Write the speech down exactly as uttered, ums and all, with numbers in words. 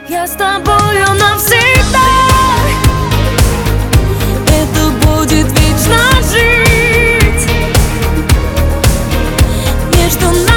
Я с тобою навсегда. Это будет вечно жить между нами.